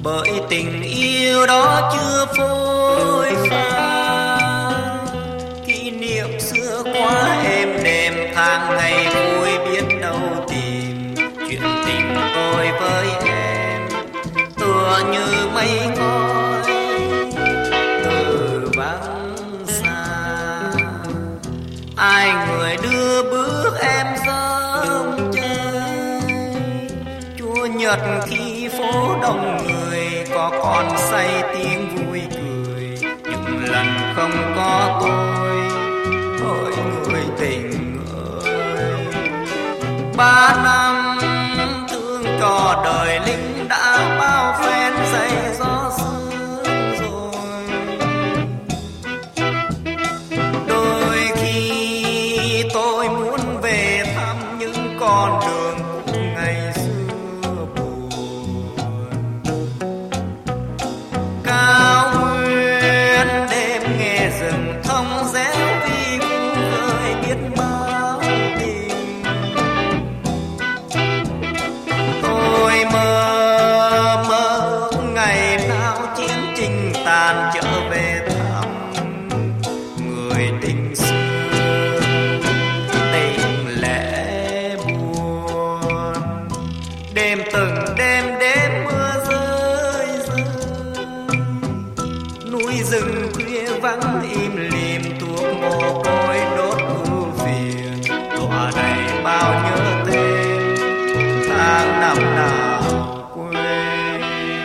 bởi tình yêu đó chưa phôi pha. Kỷ niệm xưa quá êm đềm, tháng ngày vui biết đâu tìm. Chuyện tình tôi với em tựa như mây khói từ vắng xa. Ai người đưa bước em dâng chơi, Chúa Nhật khi phố đông người có còn say tiếng vui cười. Những lần không có tôi, ôi người tình ơi. 3 năm thương cho đời lính đã bao phen dày gió sương rồi. Đôi khi tôi muốn về thăm những con đường cũ ngày xưa buồn. Cao nguyên đêm nghe rừng thông réo vi vu gợi biết bao tình. Tôi mơ mơ ngày nào chiến tranh tàn trở về thăm người tình xưa. Tình lẽ buồn đêm từng đêm đêm mưa rơi rơi. Núi rừng khuya vắng im lìm, thuốc mồ côi đốt ưu phiền. Tỏa đầy bao nhớ tên tháng năm nào quên.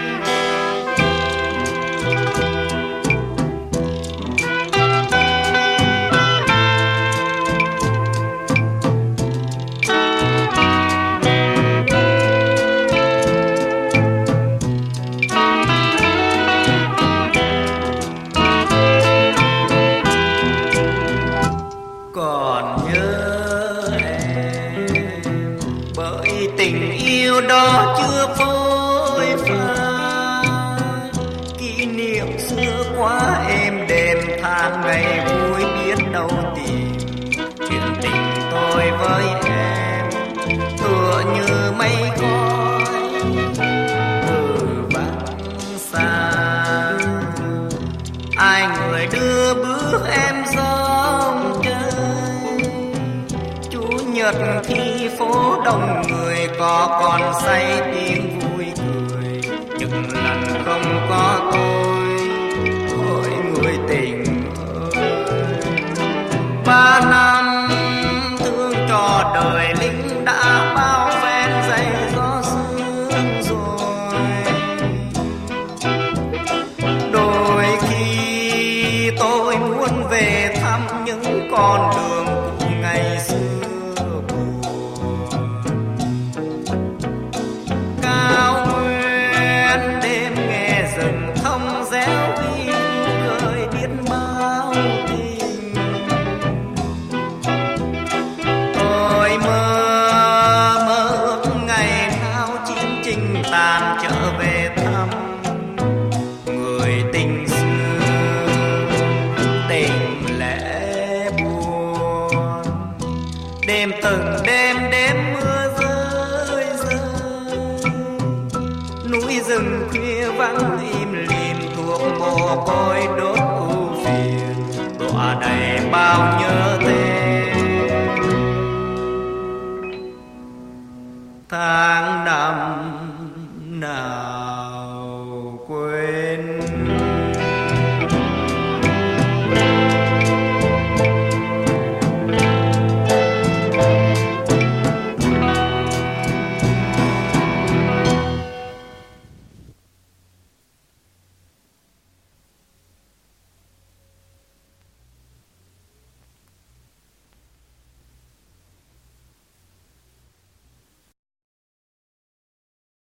Còn nhớ em bởi tình yêu đó chưa phôi pha. Kỷ niệm xưa quá êm đềm, tháng ngày vui biết đâu tìm. Chuyện tình tôi với em tựa như mây khói từ vắng xa. Ai người đưa bước em dòng chơi, Chủ nhật khi phố đông người có còn say tiếng vui cười. Những lần không có tôi, ôi người tình ơi. 3 năm thương cho đời lính đã bao phen dày gió sương rồi. Đôi khi tôi muốn về thăm những con đường cũ ngày xưa buồn. Cao nguyên đêm nghe rừng thông réo vi vu gợi biết bao tình. Tôi mơ mơ ngày nào chiến tranh tàn trở về thăm người tình xưa. Tình lẽ buồn đêm từng đêm đêm mưa rơi rơi. Núi rừng khuya vắng im lìm, thuốc mồ côi đốt ưu phiền. Đọa đầy bao nhớ tên tháng năm nào